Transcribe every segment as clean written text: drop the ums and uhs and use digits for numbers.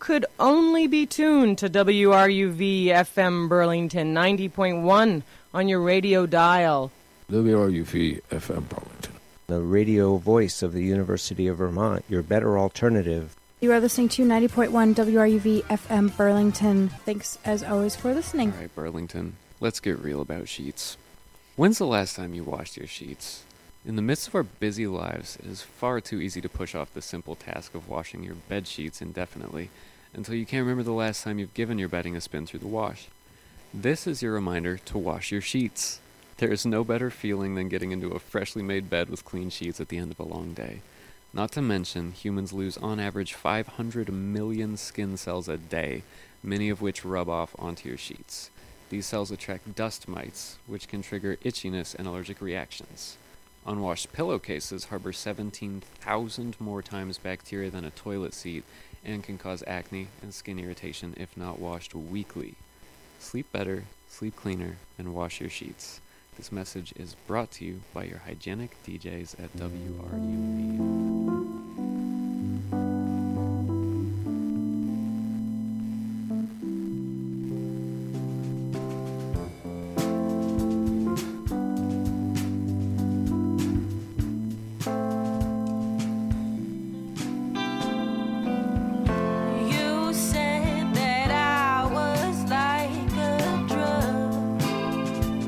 could only be tuned to WRUV FM Burlington 90.1 on your radio dial. WRUV FM Burlington, the radio voice of the University of Vermont, your better alternative. You are listening to 90.1 WRUV FM Burlington. Thanks, as always, for listening. All right, Burlington, let's get real about sheets. When's the last time you washed your sheets? In the midst of our busy lives, it is far too easy to push off the simple task of washing your bed sheets indefinitely until you can't remember the last time you've given your bedding a spin through the wash. This is your reminder to wash your sheets. There is no better feeling than getting into a freshly made bed with clean sheets at the end of a long day. Not to mention, humans lose on average 500 million skin cells a day, many of which rub off onto your sheets. These cells attract dust mites, which can trigger itchiness and allergic reactions. Unwashed pillowcases harbor 17,000 more times bacteria than a toilet seat and can cause acne and skin irritation if not washed weekly. Sleep better, sleep cleaner, and wash your sheets. This message is brought to you by your hygienic DJs at WRUV.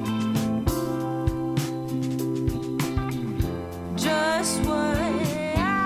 Just what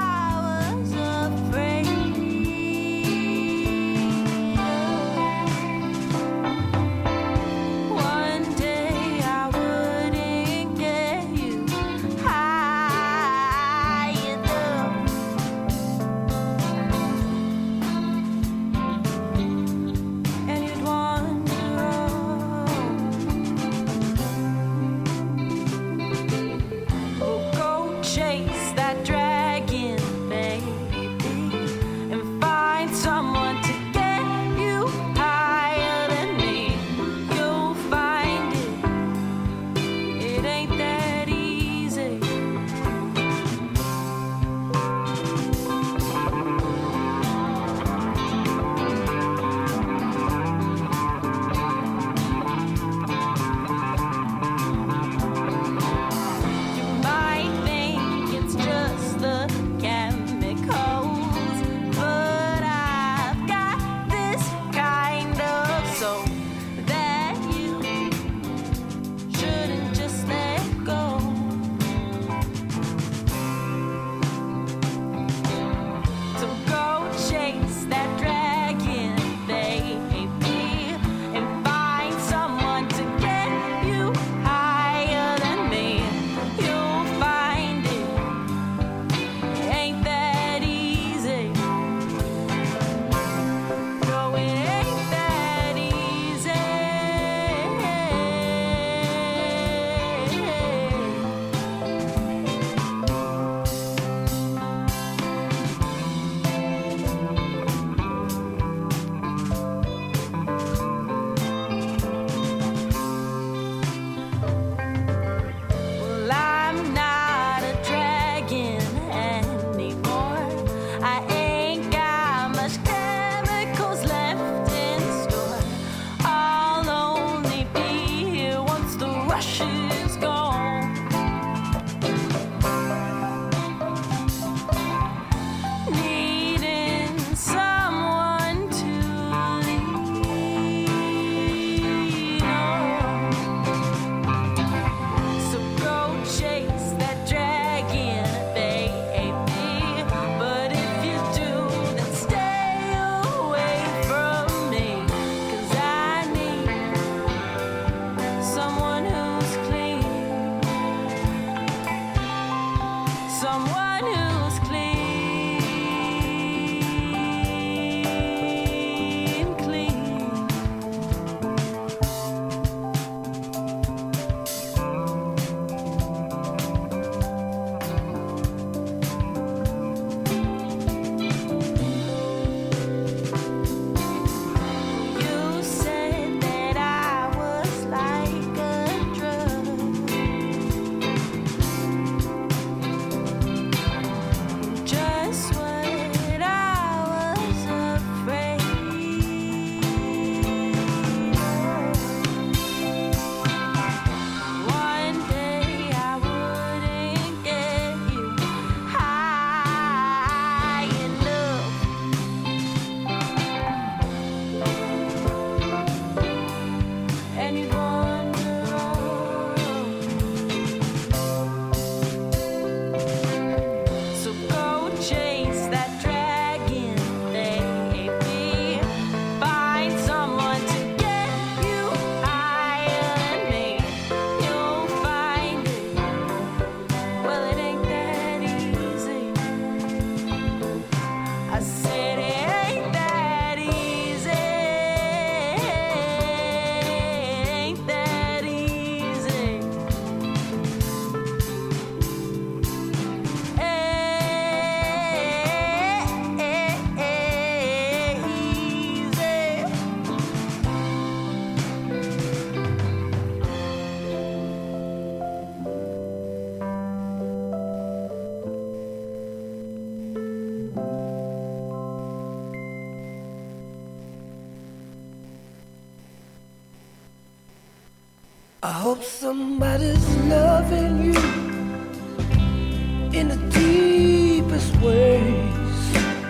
I hope somebody's loving you in the deepest ways.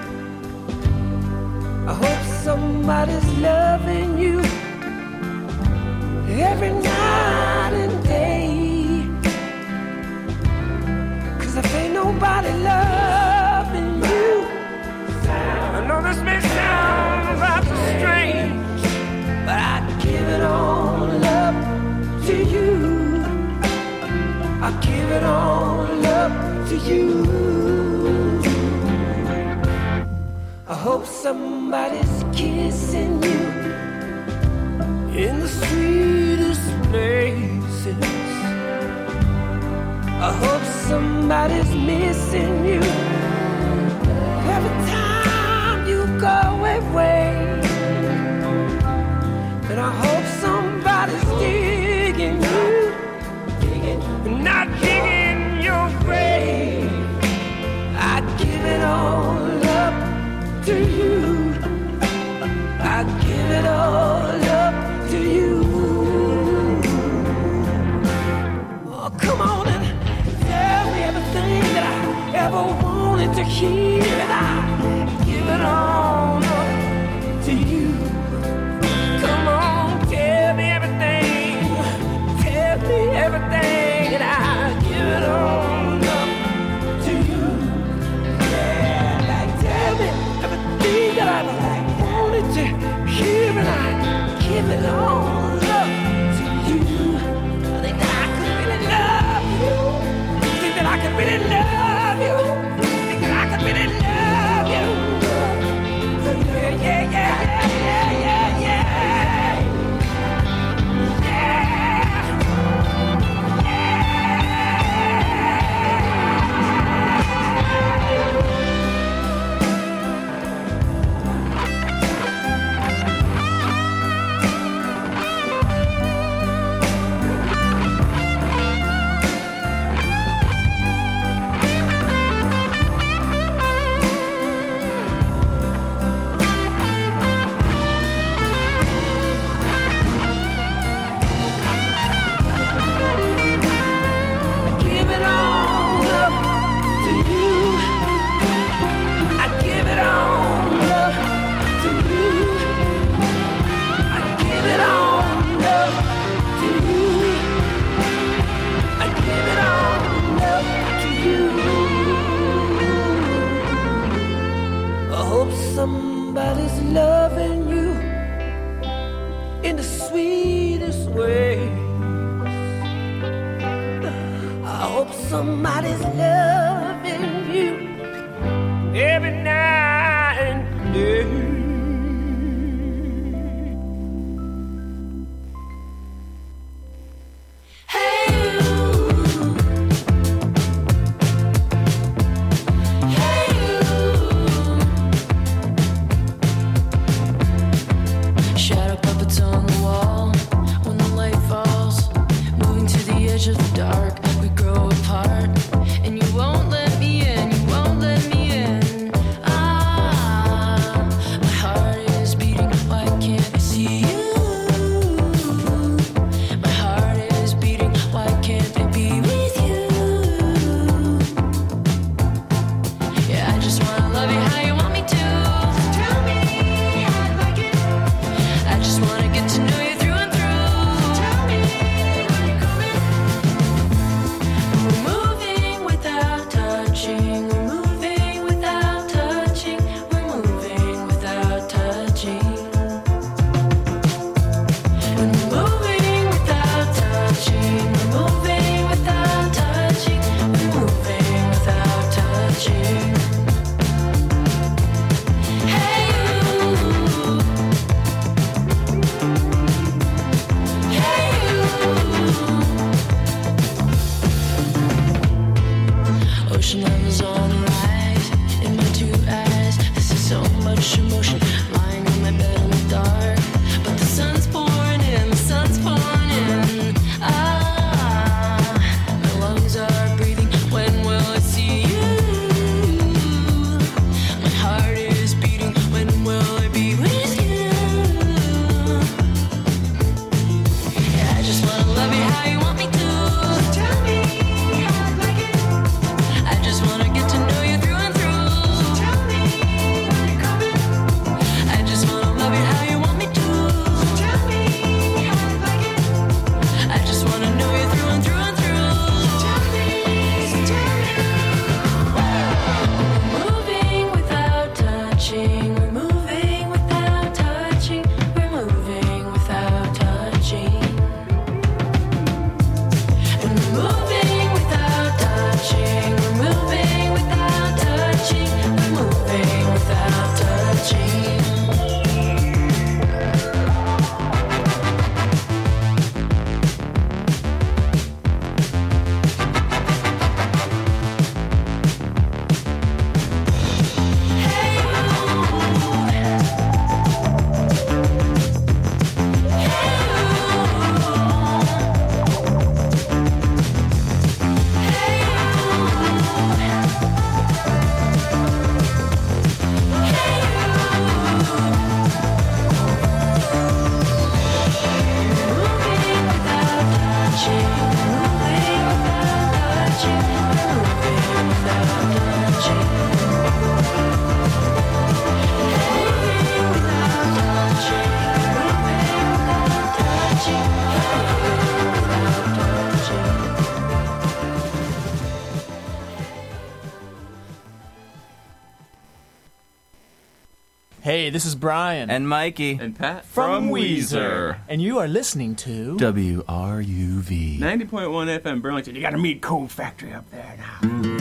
I hope somebody's loving you every night and day. 'Cause if ain't nobody loving you, I know this may sound rather strange, but I'd give it all up to you. I give it all up to you. I hope somebody's kissing you in the sweetest places. I hope somebody's missing you every time you go away. And I hope somebody's digging you, not digging your grave. I give it all up to you. I give it all up to you. Oh, come on and tell me everything that I ever wanted to hear, and I give it all up to you. Come on, tell me everything, tell me everything, and I give it all up to you. Yeah, like tell me everything that I wanted to hear, and I give it all up to you. I think that I could really love you. I think that I could really love you. I think that I could really love you. Yeah, yeah, yeah, yeah, yeah, yeah. Somebody's loving you in the sweetest way. I hope somebody's loving you every night and day. Hey, this is Brian. And Mikey. And Pat. From Weezer. And you are listening to WRUV 90.1 FM Burlington. You got to meet Cold Factory up there now.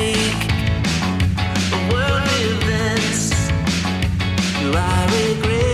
I regret